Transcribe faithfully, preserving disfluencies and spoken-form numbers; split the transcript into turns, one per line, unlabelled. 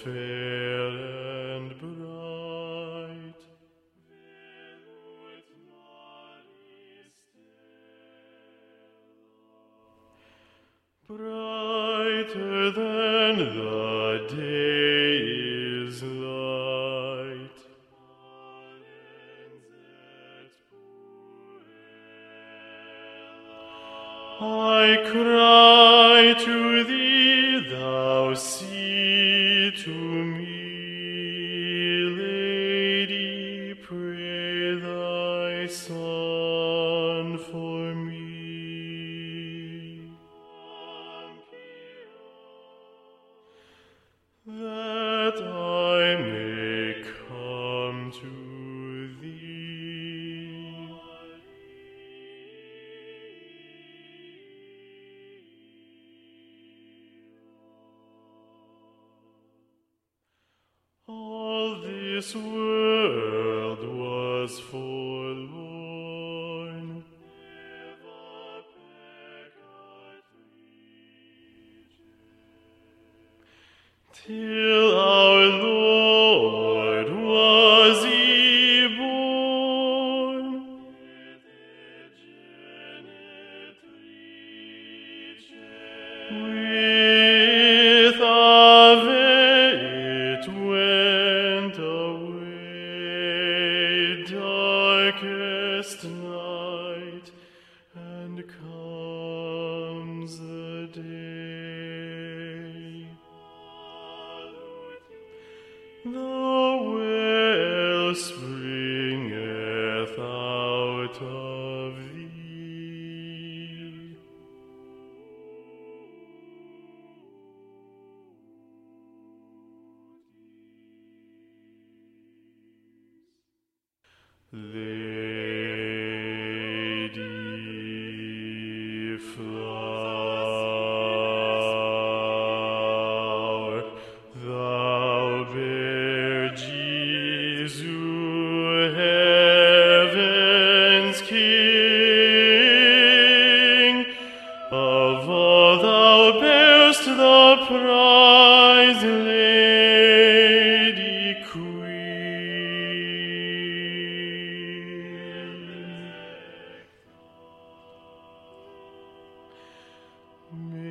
fair and bright. Brighter than the day is light. I cry to thee, thou see to me, Lady, pray thy Son for me. That I may come to thee. All this world was forlorn. Till our Lord was ye born. With Ave it went away, darkest night, and comes the day. The well springeth out of thee. Lady flower, thou bear Jesu, heaven's King. Of all thou bear'st the prize, Lady Queen.